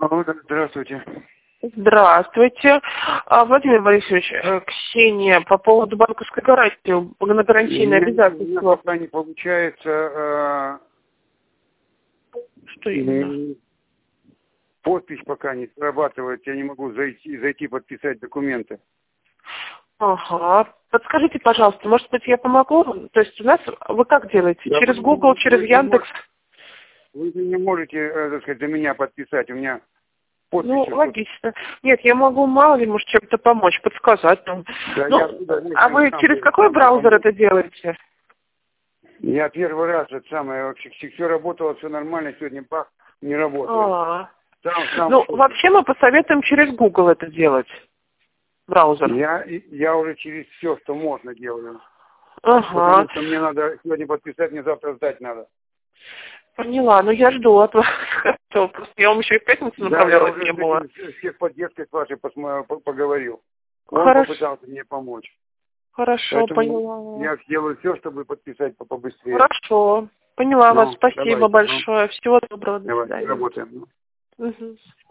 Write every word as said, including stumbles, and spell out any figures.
Алло, здравствуйте. Здравствуйте. А, Владимир Борисович, э, Ксения, по поводу банковской гарантии, на гарантийное обязательство. У меня пока не получается... Э, Что именно? Подпись пока не срабатывает, я не могу зайти, зайти подписать документы. Ага. Подскажите, пожалуйста, может быть, я помогу? То есть у нас, вы как делаете? Да, через вы, Google, вы, через вы Яндекс? Вы не можете, э, так сказать, за меня подписать, у меня подпись. Ну, логично. Нет, я могу, мало ли, может, чем-то помочь, подсказать. Ну, Да, ну, я оттуда, а вы сам, через какой браузер помочь. это делаете? Я первый раз, это самое, вообще, все работало, все нормально, сегодня бах, не работает. А-а-а. Сам, сам Ну, вообще мы посоветуем через Google это делать, браузер. Я, я уже через все, что можно, делаю. Ага. Потому что мне надо сегодня подписать, мне завтра сдать надо. Поняла, ну я жду от вас. Хорошо, просто я вам еще и в пятницу направляла, да, я не уже было. с всех поддержкой с вашей посмо- поговорил. Он Хорошо. попытался мне помочь. Хорошо, Поэтому поняла. я сделаю все, чтобы подписать побыстрее. Хорошо. Поняла Ну, вас. Спасибо давайте, большое. ну. Всего доброго. До Давайте, свидания. работаем. Угу.